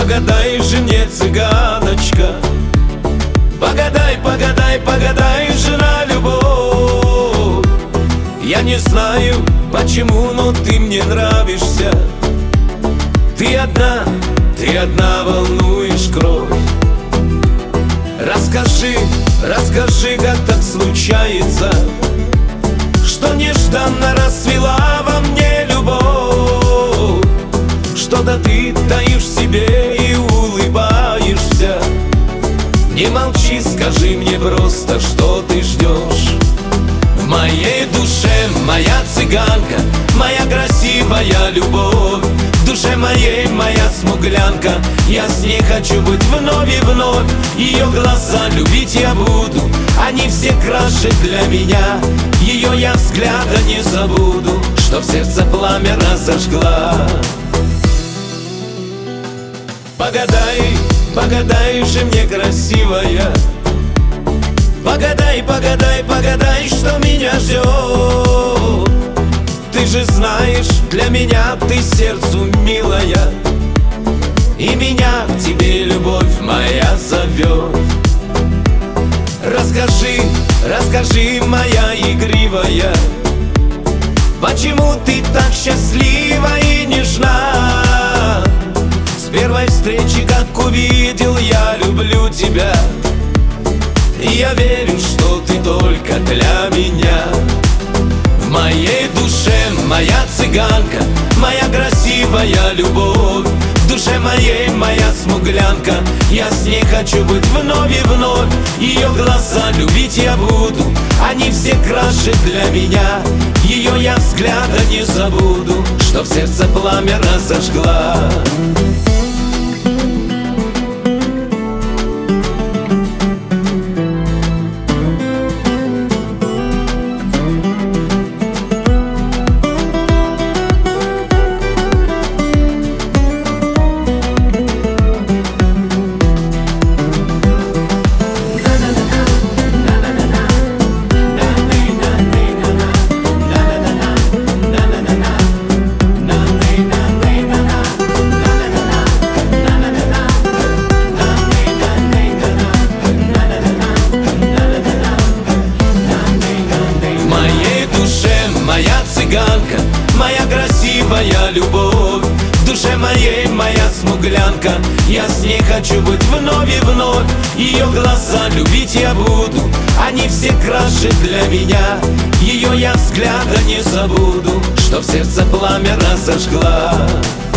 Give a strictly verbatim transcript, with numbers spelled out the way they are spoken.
Погадай же мне, цыганочка, погадай, погадай, погадай же на любовь. Я не знаю почему, но ты мне нравишься. Ты одна, ты одна волнуешь кровь. Расскажи, расскажи, как так случается, что нежданно расцвела во мне любовь. Что-то ты таишь в себе и улыбаешься. Не молчи, скажи мне просто, что ты ждешь. В моей душе моя цыганка, моя красивая любовь. В душе моей моя смуглянка, я с ней хочу быть вновь и вновь. Ее глаза любить я буду, они все краше для меня. Ее я взгляда не забуду, что в сердце пламя разожгла. Погадай, погадай же мне, красивая, погадай, погадай, погадай, что меня ждет. Ты же знаешь, для меня ты сердцу милая, и меня к тебе любовь моя зовет. Расскажи, расскажи, моя игривая, почему ты так счастлива и нежна? С первой встречи, как увидел, я люблю тебя, и я верю, что ты только для меня. В моей душе моя цыганка, моя красивая любовь. В душе моей моя смуглянка, я с ней хочу быть вновь и вновь. Ее глаза любить я буду, они все краше для меня. Ее я взгляда не забуду, что в сердце пламя разожгла. Моя красивая любовь, в душе моей моя смуглянка, я с ней хочу быть вновь и вновь. Ее глаза любить я буду, они все краше для меня. Ее я взгляда не забуду, что в сердце пламя разожгла.